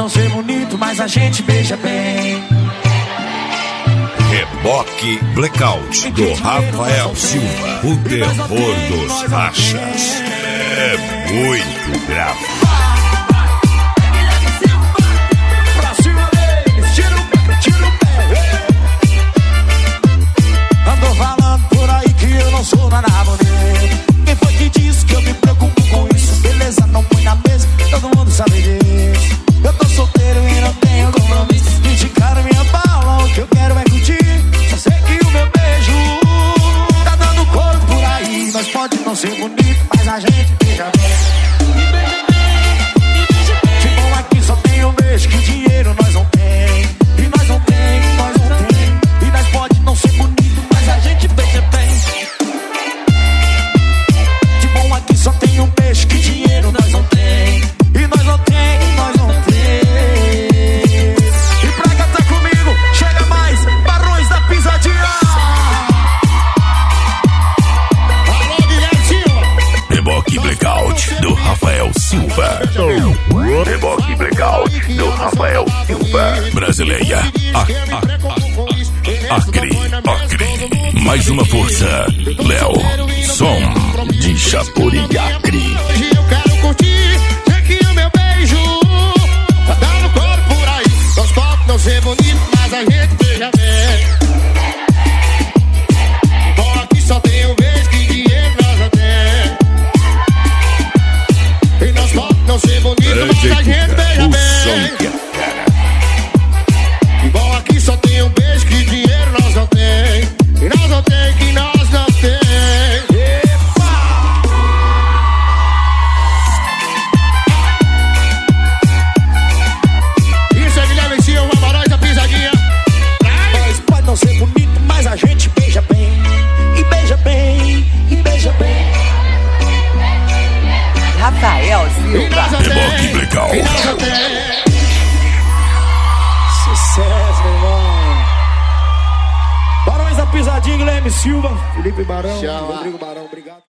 não ser bonito, mas a gente beija bem. Reboque Blackout, do Rafael Silva. O terror dos rachas. É muito bravo. Andou falando por aí que eu não sou nada bonito. Quem foi que disse que eu me preocupo com isso? Beleza, não põe na mesa, todo mundo sabe disso. Eu tô solteiro e não tenho compromisso. Criticaram minha bala, o que eu quero é curtir. Só sei que o meu beijo tá dando cor por aí. Nós pode não ser bonito, mas a gente beija bem. De bom aqui só tem um beijo, que dinheiro nós não tem. E nós não tem, nós não tem. E nós pode não ser bonito, mas a gente beija bem. De bom aqui só tem um beijo, que dinheiro nós não tem. E nós não tem, nós não tem. E pra cantar comigo, chega mais, Barões da Pisadinha. Alô, Guilherme Silva. Reboque Blackout, do Rafael Silva. Reboque Blackout, do Rafael Silva. Brasileia. Acre. Mais uma força. Léo. Som de Chapuri Acre. Hoje eu quero curtir, sei que o meu beijo tá dando cor por aí. Nós podemos não ser bonito, mas a gente beija bem. Bom, aqui só tem um beijo, que dinheiro nós não tem. E nós podemos não ser bonito, mas a gente beija bem. E bom, aqui só tem um beijo, que dinheiro nós não tem. E nós não tem, que nós não tem. Isso é Guilherme Silva, Barões da Pisadinha. Nós pode não ser bonito, mas a gente beija bem. E beija bem, e beija bem. Rafael Silva. Reboque Blackout. Sucesso, meu irmão. Barões da Pisadinha, Guilherme Silva, Felipe Barão, Rodrigo Barão, obrigado.